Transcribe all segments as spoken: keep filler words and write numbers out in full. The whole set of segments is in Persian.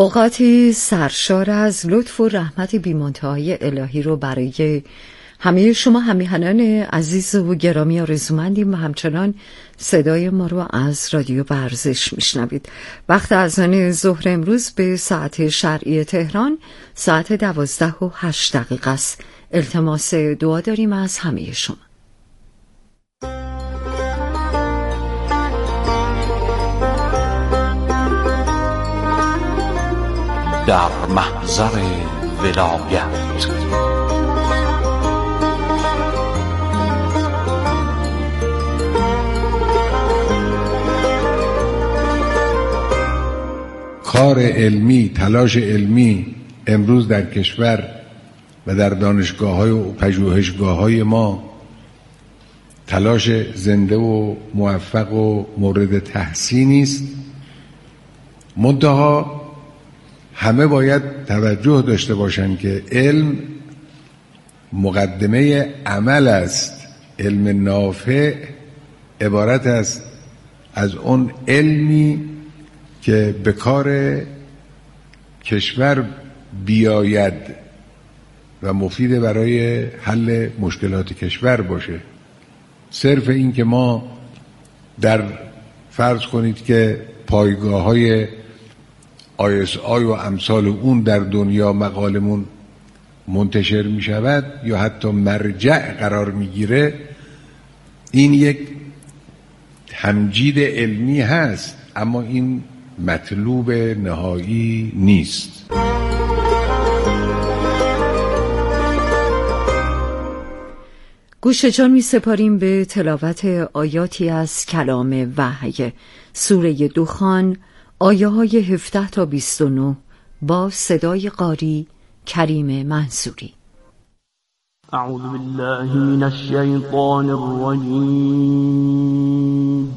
اوقاتی سرشار از لطف و رحمت بی‌منتهای الهی رو برای همه شما همیهنان عزیز و گرامی آرزومندیم و همچنان صدای ما رو از رادیو ورزش میشنوید. وقت اذان ظهر امروز به ساعت شرعی تهران ساعت دوازده و هشت دقیقه است. التماس دعا داریم از همه شما. در محضر ولایت کار علمی، تلاش علمی امروز در کشور و در دانشگاه‌های و پژوهشگاه‌های ما تلاش زنده و موفق و مورد تحسینی است. منتها همه باید توجه داشته باشند که علم مقدمه عمل است. علم نافع عبارت است از اون علمی که به کار کشور بیاید و مفید برای حل مشکلات کشور باشه. صرف این که ما در فرض کنید که پایگاه های آی اس آی و امثال اون در دنیا مقالمون منتشر می شود یا حتی مرجع قرار می گیره، این یک تمجید علمی هست، اما این مطلوب نهایی نیست. گوش جان می سپاریم به تلاوت آیاتی از کلام وحی، سوره دخان، آیه های هفده تا بیست و نه با صدای قاری کریم منصوری. اعوذ بالله من الشیطان الرجیم.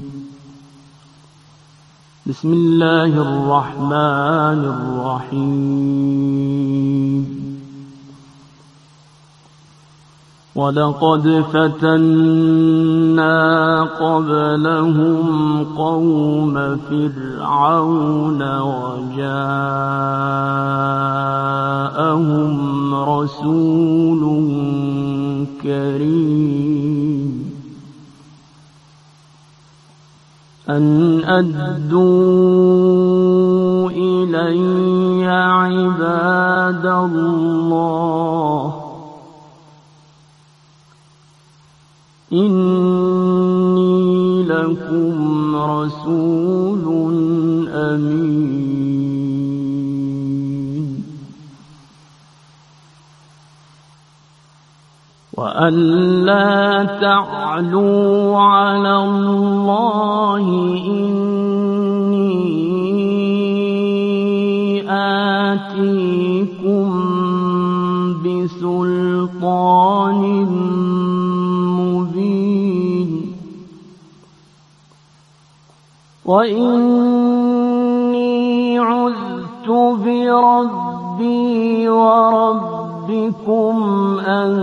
بسم الله الرحمن الرحیم. ولقد فتنا قبلهم قوم فرعون وجاءهم رسول كريم أن أدوا إلي عباد الله إني لكم رسول أمين وأن لا تعلوا على الله إني آتيكم بسلطان وإني عذت بربي وربكم أن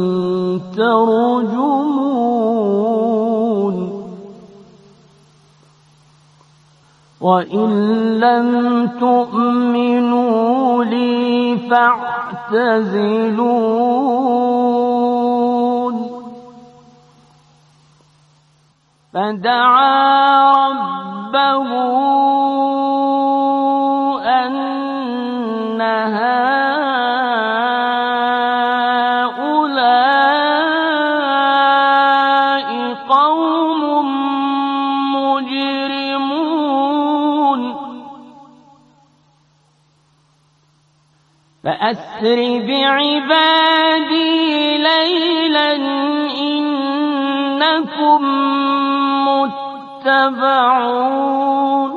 ترجمون وإن لم تؤمنوا لي فاعتزلون فدعا ربه أن هؤلاء قوم مجرمون فأسر بعبادي ليلا إنكم متبعون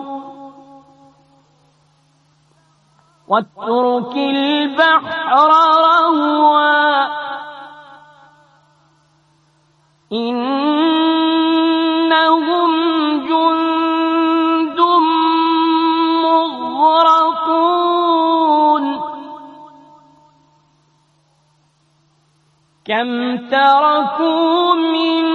واترك البحر رهوا إنهم جند مغرقون كم تركوا من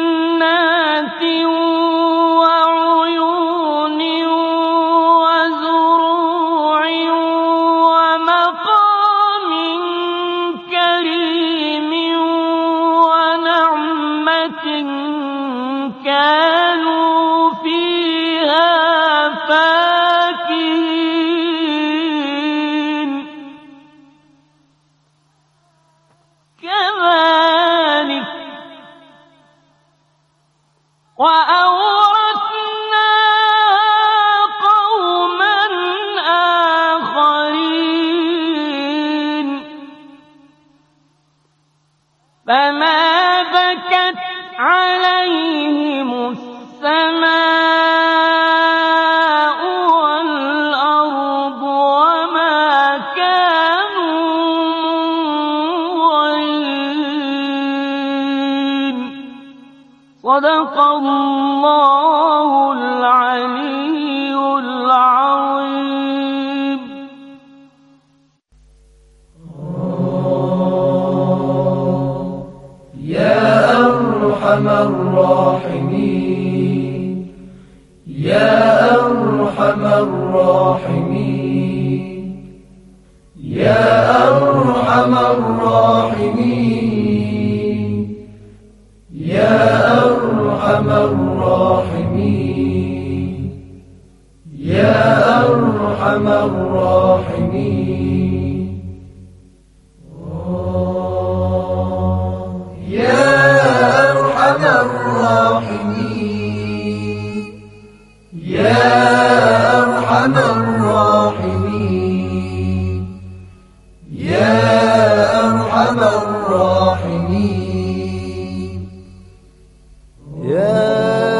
جنات وعيون وزرع فما بكت عليهم السماء والأرض وما كانوا منظرين. صدق الله العلي العظيم. يا أرحم الراحمين، يا أرحم الراحمين، يا أرحم الراحمين، يا أرحم الراحمين، يا أرحم الراحمين. يا أرحم الراحمين، يا أرحم الراحمين، يا أرحم الراحمين. يا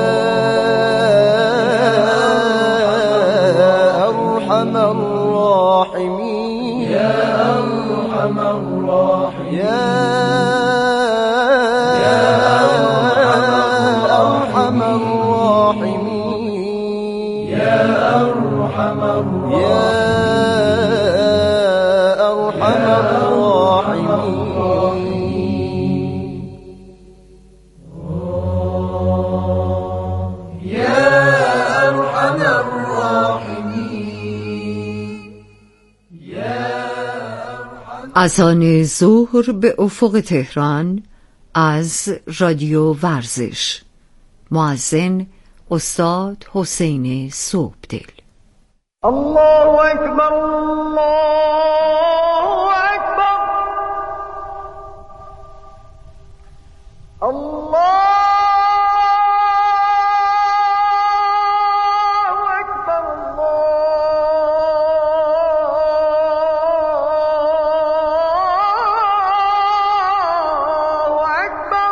أرحم الراحمين، يا أرحم الراحمين، يا أرحم الراحمين، يا أرحم الراحمين. يا أرحم الراحمين. اذان ظهر به افق تهران از رادیو ورزش. مؤذن استاد حسین صبحدل. الله أكبر، الله أكبر، الله أكبر، الله أكبر.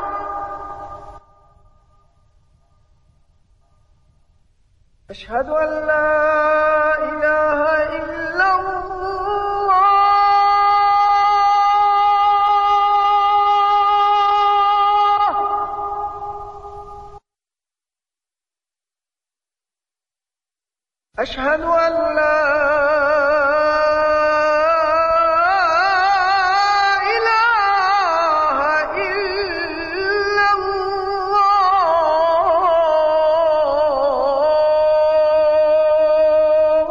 أشهد أن لا إله إلا الله، أشهد أن لا إله إلا الله،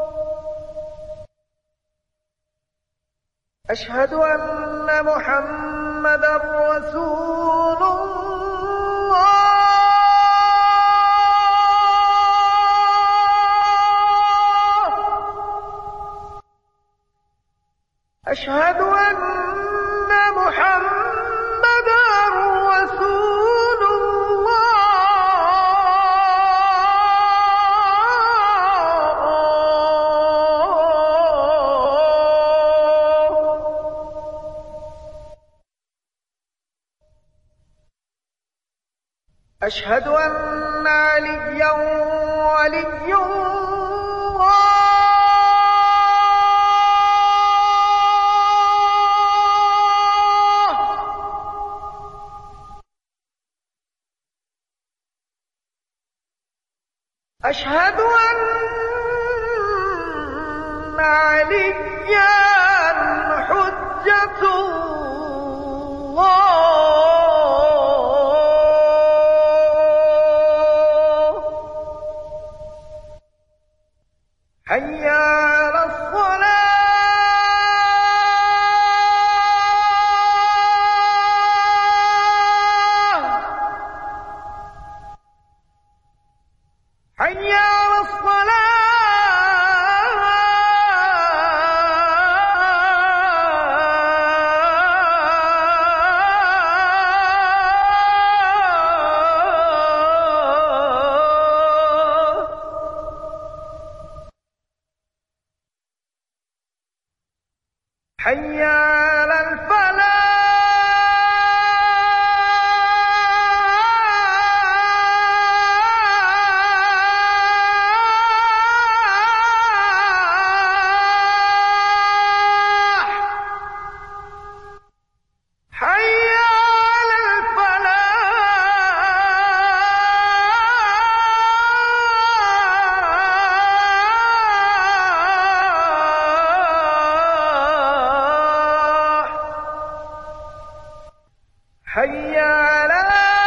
أشهد أن محمدا رسول الله، أشهد أن محمدا رسول الله، أشهد أن عليا ولي الله، أشهد أن عليا حجة الله. حي على الصلاة، حي على الصلاة. حي علی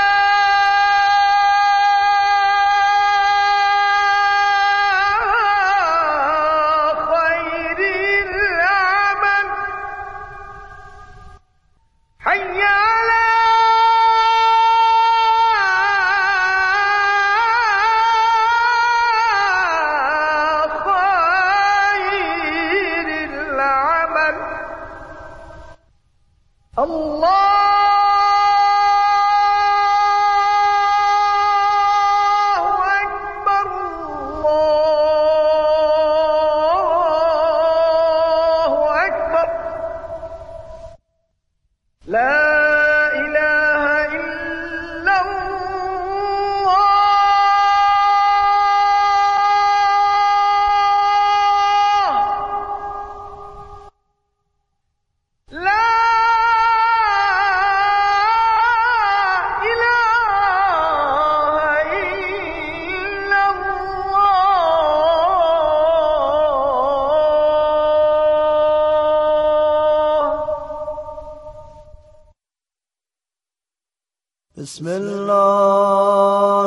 بسم الله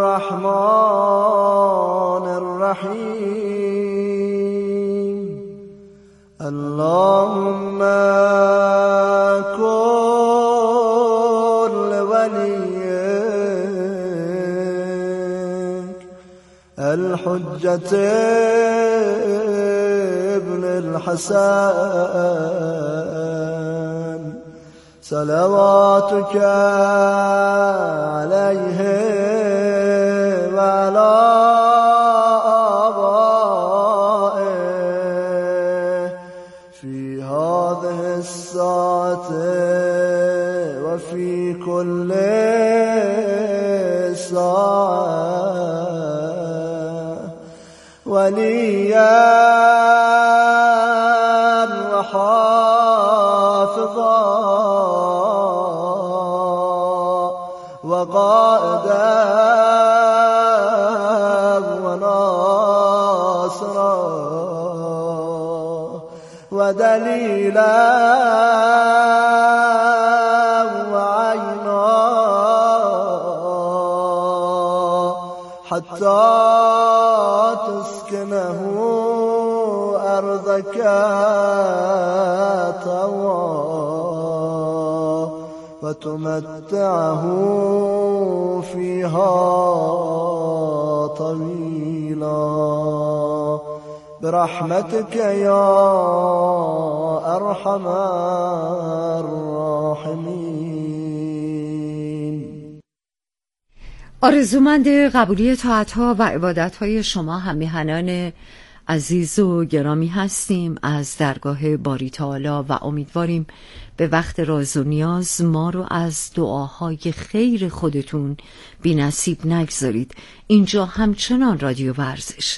الرحمن الرحیم اللهم كن لوليك الحجة ابن الحسن صلواتك عليه وعلى آبائه في هذه الساعة وفي كل ساعة وليا وحافظا وقائدا وناصرا ودليلا وعينا حتى تسكنه أرضك طوعا وتمتعه فيها طويلا برحمتك يا أرحم الراحمين. آرزومند قبولی طاعت‌ها و عبادت‌های شما همیهنان عزیز و گرامی هستیم از درگاه باری تعالی و امیدواریم به وقت راز و نیاز ما رو از دعاهای خیر خودتون بی نصیب نگذارید. اینجا همچنان رادیو ورزش.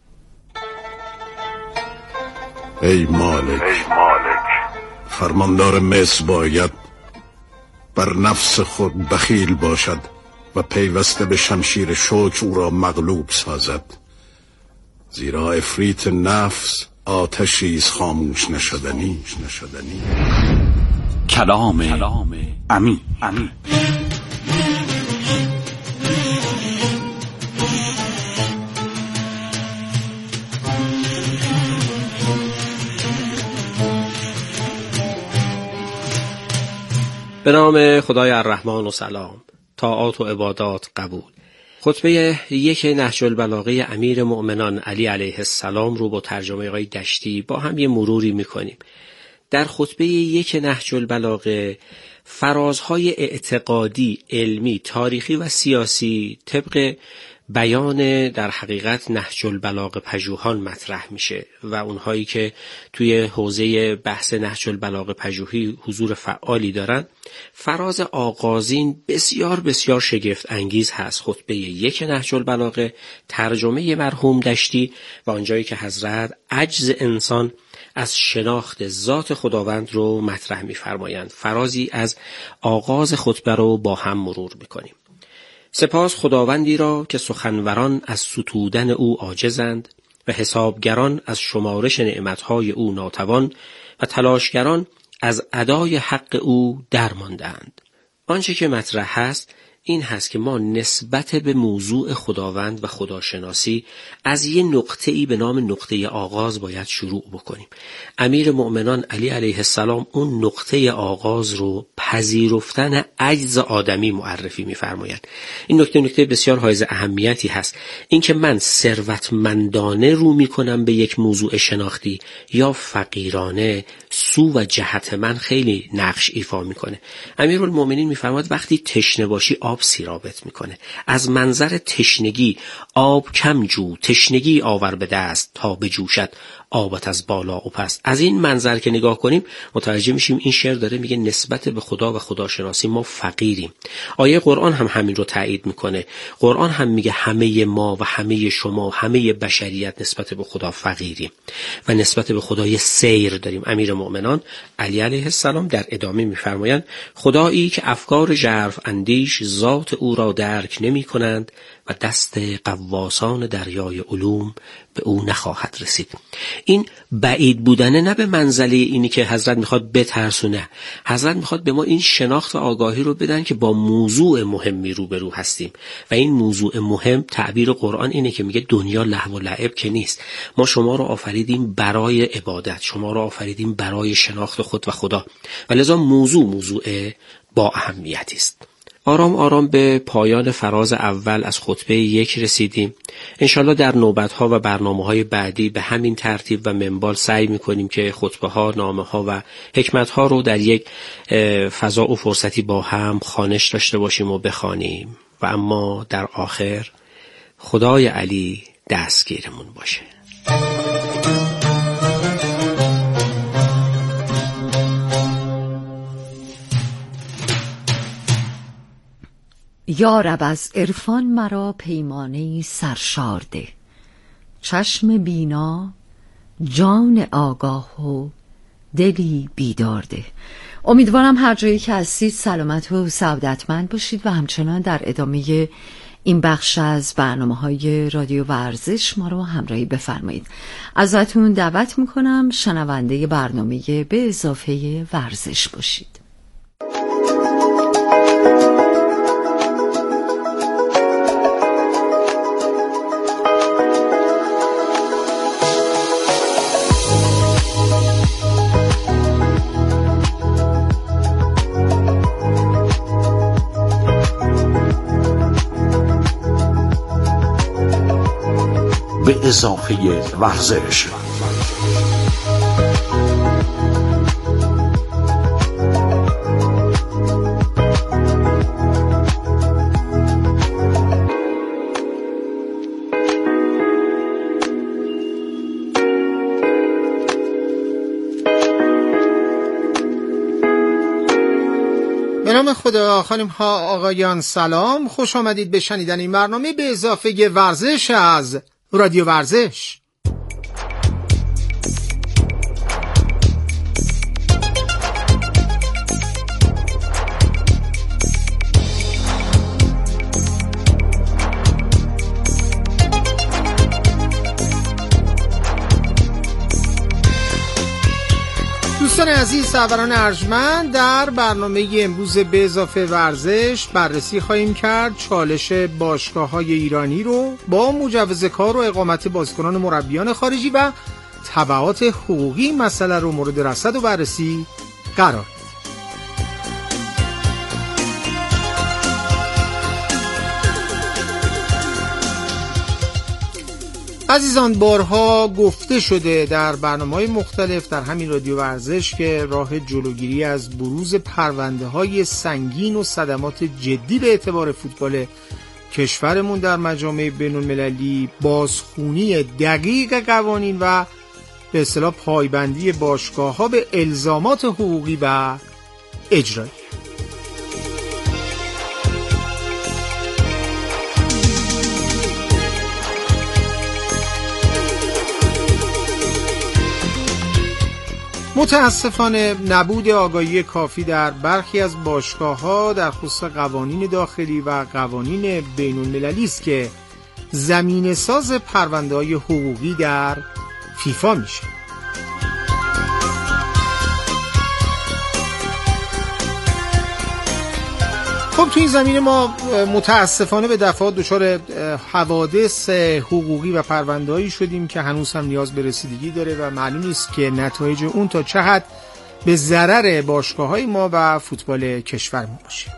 ای مالک, ای مالک فرماندار مصر باید بر نفس خود بخیل باشد و پیوسته به شمشیر شوک او را مغلوب سازد، زیرا افریت نفس آتشیست خاموش نشدنی نشدنی. کلام امین. به نام خدای الرحمن و سلام. طاعات و عبادات قبول. خطبه یک نهج البلاغه امیر مؤمنان علی علیه السلام رو با ترجمه آقای دشتی با هم یه مروری میکنیم. در خطبه یک نهج البلاغه فرازهای اعتقادی، علمی، تاریخی و سیاسی طبق بیان در حقیقت نهج البلاغه پژوهان مطرح میشه و اونهایی که توی حوزه بحث نهج البلاغه پژوهی حضور فعالی دارن، فراز آغازین بسیار بسیار شگفت انگیز هست. خطبه یک نهج البلاغه ترجمه مرحوم دشتی و آنجایی که حضرت عجز انسان از شناخت ذات خداوند رو مطرح می‌فرمایند. فرازی از آغاز خطبه رو با هم مرور می‌کنیم. سپاس خداوندی را که سخنوران از ستودن او عاجزند و حسابگران از شمارش نعمتهای او ناتوان و تلاشگران از ادای حق او درماندند. آنچه که مطرح هست این هست که ما نسبت به موضوع خداوند و خداشناسی از یه نقطه‌ای به نام نقطه آغاز باید شروع بکنیم. امیر مؤمنان علی علیه السلام اون نقطه آغاز رو پذیرفتن عجز آدمی معرفی می‌فرمایند. این نکته نکته بسیار حائز اهمیتی هست. اینکه من ثروتمندانه رو می‌کنم به یک موضوع شناختی یا فقیرانه، سو و جهت من خیلی نقش ایفا می‌کنه. امیرالمومنین می‌فرماید وقتی تشنه باشی آب سیرابت میکنه. از منظر تشنگی آب کم جو، تشنگی آور به دست تا بجوشد آبت از بالا و پس. از این منظر که نگاه کنیم متوجه میشیم این شعر داره میگه نسبت به خدا و خداشناسی ما فقیریم. آیه قرآن هم همین رو تایید میکنه. قرآن هم میگه همه ما و همه شما و همه بشریت نسبت به خدا فقیریم و نسبت به خدا یه سیر داریم. امیر مؤمنان علی علیه السلام در ادامه میفرمایند خدایی که افکار ژرف اندیش ذات او را درک نمی کنند و دست غواصان دریای علوم به او نخواهد رسید. این بعید بودنه نه به منزله اینی که حضرت میخواد بترسونه. حضرت میخواد به ما این شناخت و آگاهی رو بدن که با موضوع مهمی روبرو هستیم و این موضوع مهم تعبیر قرآن اینه که میگه دنیا لهو و لعب که نیست. ما شما رو آفریدیم برای عبادت، شما رو آفریدیم برای شناخت خود و خدا و لذا موضوع موضوع با اهمیتی است. آرام آرام به پایان فراز اول از خطبه یک رسیدیم. انشالله در نوبت‌ها و برنامه‌های بعدی به همین ترتیب و منوال سعی می‌کنیم که خطبه‌ها، نامه‌ها و حکمت‌ها رو در یک فضا و فرصتی با هم خوانش داشته باشیم و بخوانیم و اما در آخر خدای علی دستگیرمون باشه. یا رب از عرفان مرا پیمانه سرشار ده، چشم بینا، جان آگاه و دلی بیدار ده. امیدوارم هر جایی که هستید سلامت و سعادتمند باشید و همچنان در ادامه این بخش از برنامه‌های رادیو ورزش ما رو همراهی بفرمایید. ازتون دعوت میکنم شنونده برنامه به اضافه ورزش باشید. به اضافه ورزش. به نام خدا. خانم ها آقایان سلام، خوش آمدید به شنیدن این برنامه به اضافه ورزش از رادیو ورزش. دوستان عزیز، سروران ارجمند، در برنامه امروز به اضافه ورزش بررسی خواهیم کرد چالش باشگاه‌های ایرانی رو با مجوز کار و اقامت بازیکنان مربیان خارجی و تبعات حقوقی مسئله رو مورد رصد و بررسی قرار. عزیزان، بارها گفته شده در برنامه‌های مختلف در همین رادیو ورزش که راه جلوگیری از بروز پرونده‌های سنگین و صدمات جدی به اعتبار فوتبال کشورمون در مجامع بین‌المللی بازخوانی دقیق قوانین و به اصطلاح پایبندی باشگاه‌ها به الزامات حقوقی و اجرایی. متاسفانه نبود آگاهی کافی در برخی از باشگاه‌ها در خصوص قوانین داخلی و قوانین بین‌المللی است که زمینه‌ساز پرونده‌های حقوقی در فیفا میشه. خب تو این زمینه ما متاسفانه به دفعات دچار حوادث حقوقی و پرونده‌ای شدیم که هنوز هم نیاز به رسیدگی داره و معلوم نیست که نتایج اون تا چه حد به ضرر باشگاه‌های ما و فوتبال کشورمون باشه.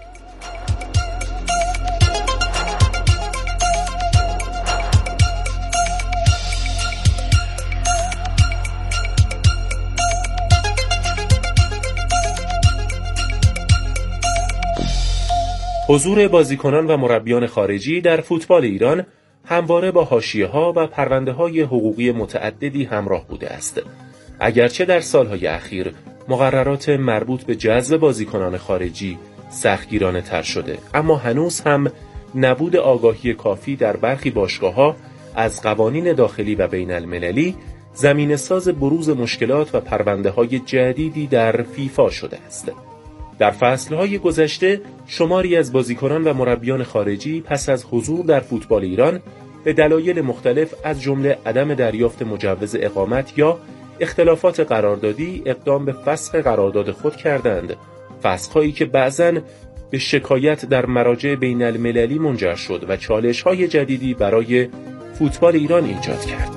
حضور بازیکنان و مربیان خارجی در فوتبال ایران همواره با حاشیه‌ها و پرونده‌های حقوقی متعددی همراه بوده است. اگرچه در سالهای اخیر مقررات مربوط به جذب بازیکنان خارجی سختگیرانه‌تر شده، اما هنوز هم نبود آگاهی کافی در برخی باشگاه‌ها از قوانین داخلی و بین المللی زمینه‌ساز بروز مشکلات و پرونده‌های جدیدی در فیفا شده است. در فصلهای گذشته شماری از بازیکنان و مربیان خارجی پس از حضور در فوتبال ایران به دلایل مختلف از جمله عدم دریافت مجوز اقامت یا اختلافات قراردادی اقدام به فسخ قرارداد خود کردند، فسخ‌هایی که بعضاً به شکایت در مراجع بین المللی منجر شد و چالش‌های جدیدی برای فوتبال ایران ایجاد کرد.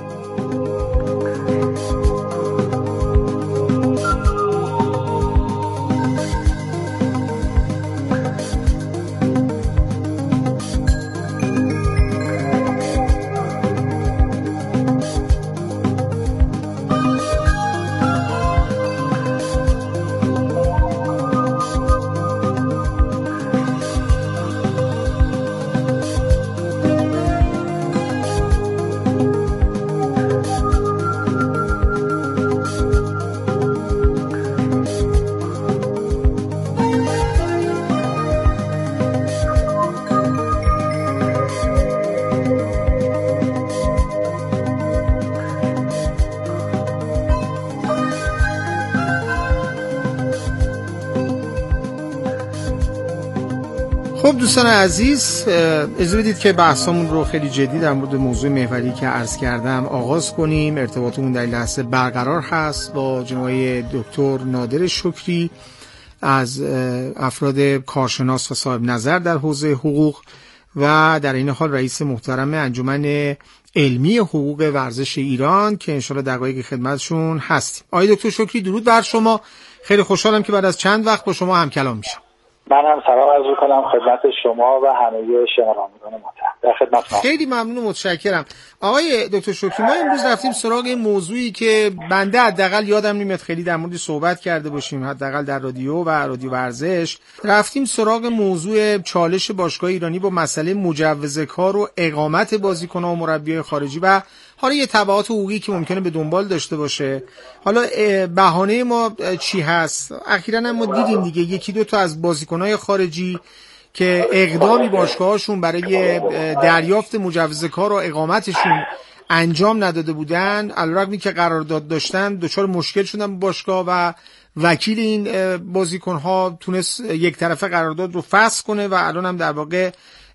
خب دوستان عزیز، اجازه بدید که بحثمون رو خیلی جدی در مورد موضوع محوری که عرض کردم آغاز کنیم. ارتباطمون در لحظه برقرار هست با جناب دکتر نادر شکری از افراد کارشناس و صاحب نظر در حوزه حقوق و در این حال رئیس محترم انجمن علمی حقوق ورزش ایران که انشاءالله دقایق خدمتشون هستیم. آقای دکتر شکری درود بر شما. خیلی خوشحالم که بعد از چند وقت با شما هم کلام میشم. من هم سلام عرض می‌کنم خدمت شما و همه شنوندگان محترم. در خدمتتونم. خیلی ممنون و متشکرم. آقای دکتر شکری، ما امروز رفتیم سراغ موضوعی که بنده حداقل یادم نمیاد خیلی در موردش صحبت کرده باشیم، حداقل در رادیو و رادیو ورزش. رفتیم سراغ موضوع چالش باشگاه ایرانی با مسئله مجوز کار و اقامت بازیکنان و مربیای خارجی و حالا یه تبعات حقوقی که ممکنه به دنبال داشته باشه. حالا بهانه ما چی هست؟ اخیراً ما دیدیم دیگه یکی دو تا از بازیکن‌های خارجی که اقدامی باشگاهاشون برای دریافت مجوز کار و اقامتشون انجام نداده بودن، علیرغمی که قرارداد داشتن دچار مشکل شدن با باشگاه و وکیل این بازیکن‌ها تونست یک طرفه قرارداد رو فسخ کنه و الان هم در واقع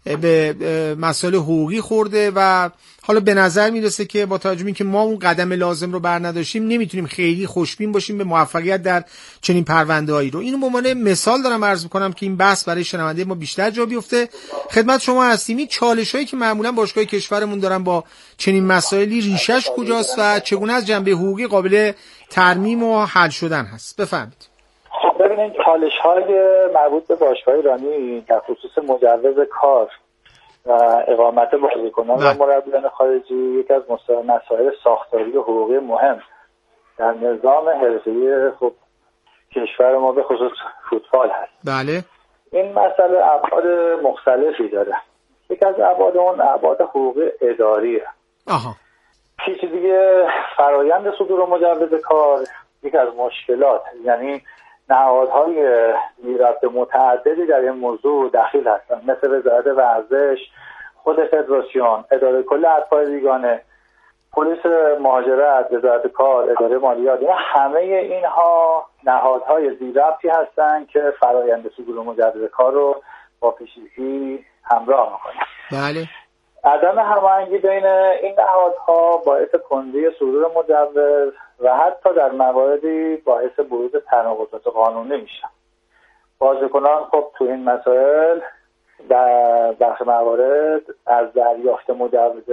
به مسائل حقوقی خورده و حالا به نظر میرسه که با توجه به اینکه ما اون قدم لازم رو بر نداشتیم نمیتونیم خیلی خوشبین باشیم به موفقیت در چنین پرونده‌هایی رو. اینو به عنوان مثال دارم عرض می‌کنم که این بحث برای شنونده ما بیشتر جا بیفته. خدمت شما هستیم. این چالش‌هایی که معمولاً باشگاه کشورمون دارن با چنین مسائلی ریشش کجاست و چگونه از جنبه حقوقی قابل ترمیم و حل شدن هست؟ بفرمایید. ببینید چالش‌های مربوط به باشگاه ایرانی در خصوص مجوز کار و اقامت بازیکنان و مربیان خارجی یکی از مسائل ساختاری و حقوقی مهم در نظام حرفه‌ای خب کشور ما به خصوص فوتبال هست. بله. این مسئله ابعاد مختلفی داره. یکی از ابعاد اون ابعاد حقوقی اداریه. آها. چیزی دیگه فرایند صدور مجوز کار یکی از مشکلات، یعنی نهادهای ربط متعددی در این موضوع دخیل هستند، مثل وزارت ورزش، خود فدراسیون، اداره کل اتباع بیگانه، پلیس مهاجرت، وزارت کار، اداره مالیات. اینا همه اینها نهادهای ذی‌ربطی هستند که فرآیند صدور مجوز کار رو با پیشگیری همراه می‌کنند. بله. عدم هماهنگی بین این نهادها باعث کندی صدور مجوز و حتی در مواردی باعث بروز تناقضات قانونی میشن. بازیکنان خب تو این مسائل در بخش موارد از دریافت مجوز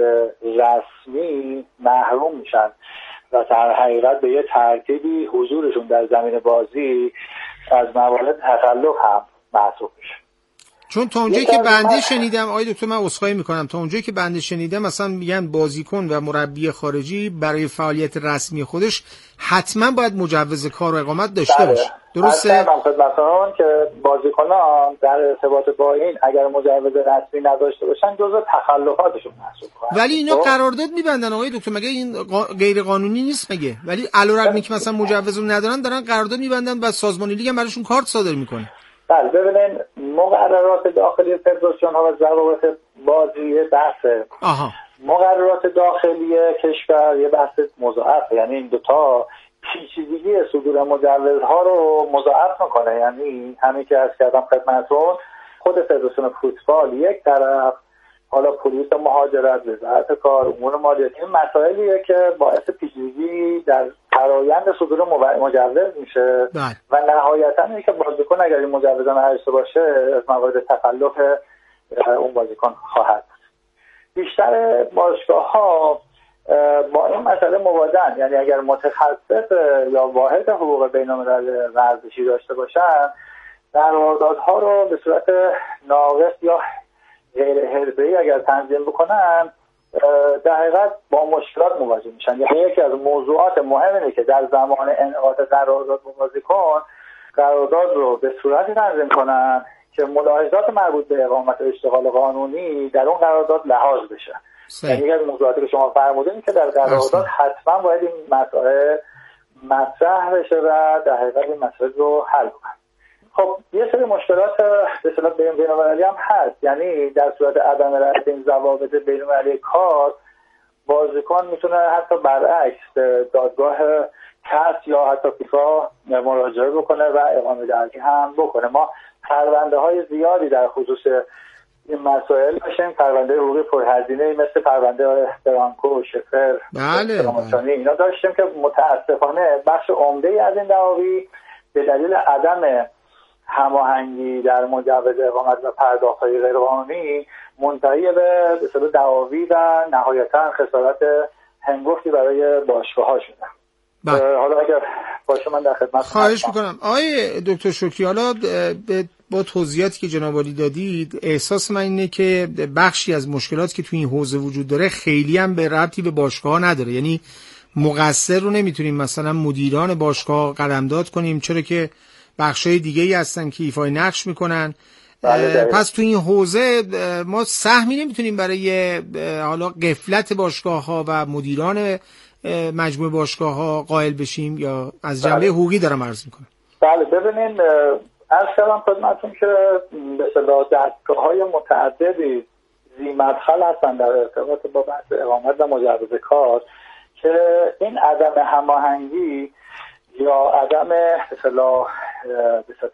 رسمی محروم میشن و در حقیقت به یه ترتیبی حضورشون در زمین بازی از موارد تخلف هم محسوب میشه. چون تا اونجایی که بنده شنیدم آقای دکتر، من عذرخواهی میکنم، تا اونجایی که بنده شنیدم مثلا میگن بازیکن و مربی خارجی برای فعالیت رسمی خودش حتما باید مجوز کار و اقامت داشته بله. باشه. درسته؟ مثلا که بازیکنان در ارتباط با این اگر مجوز رسمی نداشته باشن جزء تخلفاتشون محسوب کنن. ولی اینا قرارداد میبندن آقای دکتر، مگه این غیر قانونی نیست مگه؟ ولی علیرغم اینکه مثلا مجوز رو ندارن دارن قرارداد میبندن و سازمان لیگ هم براشون کارت صادر میکنه. بله ببینین مقررات داخلی فدراسیون ها و ضوابط بازی بحثه. آها. مقررات داخلی کشور یه بحث مضاعف، یعنی این دوتا پیچیدگی صدور مجوزها رو مضاعف میکنه. یعنی همین که عرض کردم خدمتتون، خود فدراسیون فوتبال یک طرف، حالا پلیس مهاجرت، وزارت کار، امور مالیاتی، این مسائلیه که باعث پیچیدگی در فرآیند صدور مجوز میشه بله. و نهایتا اینه که بازیکن اگر این مجوز نداشته باشه از موارد تخلف اون بازیکن خواهد. بیشتر باشگاه‌ها با این مسئله مواجهن، یعنی اگر متخصص یا واحد حقوق بین‌المللی ورزشی داشته باشن قراردادها رو به صورت ناقص یا غیر حرفه‌ای اگر تنظیم بکنن در حقیقت با مشکلات مواجه میشن. یعنی یکی از موضوعات مهم اینه که در زمان انعقاد قرارداد با بازیکن قرارداد رو به صورتی تنظیم کنن که ملاحظات مربوط به اقامت اشتغال قانونی در اون قرارداد لحاظ بشه. یعنی یکی از موضوعاتی که شما فرمودین که در قرارداد حتما باید این مسائل مطرح بشه و در حقیقت این مسائل رو حل کنن. خب یه سری مشکلات به اصطلاح بین‌المللی هم هست. یعنی در صورت عدم رعایت این ضوابط بین‌المللی کار بازیکن میتونه حتی برعکس دادگاه کاس یا حتی فیفا مراجعه بکنه و اقامه درگی هم بکنه. ما پرونده های زیادی در خصوص این مسائل داشتیم، پرونده حقوقی پرهزینه مثل پرونده برانکو، شفر، بله بله. اینا داشتیم که متاسفانه بخش عمده از این دعاوی به دلیل عدم هماهنگی در مجوز اقامت و پرداخت‌های غیرقانونی منتهی به به اصطلاح دعاوی و نهایتاً خسارت هنگفتی برای باشگاه‌ها شدن. حالا اگر باشه من در خدمت خواهش میکنم. آقای دکتر شکری، حالا با توضیحاتی که جناب عالی دادید احساس من اینه که بخشی از مشکلاتی که توی این حوزه وجود داره خیلی هم به ربطی به باشگاه‌ها نداره. یعنی مقصر رو نمیتونیم مثلا مدیران باشگاه قلمداد کنیم، چرا که بخشای دیگه‌ای هستن که ایفای نقش میکنن. پس تو این حوزه ما سهمی نمیتونیم برای حالا غفلت باشگاه‌ها و مدیران مجموعه باشگاه‌ها قائل بشیم، یا از جنبه حقوقی دارم عرض میکنم؟ بله ببینین عرض کردم خدمتتون که به اصطلاح دستگاه‌های متعددی ذی مدخل هستن در ارتباط با بحث اقامت و مجوز کار که این عدم هماهنگی یا عدم به اصطلاح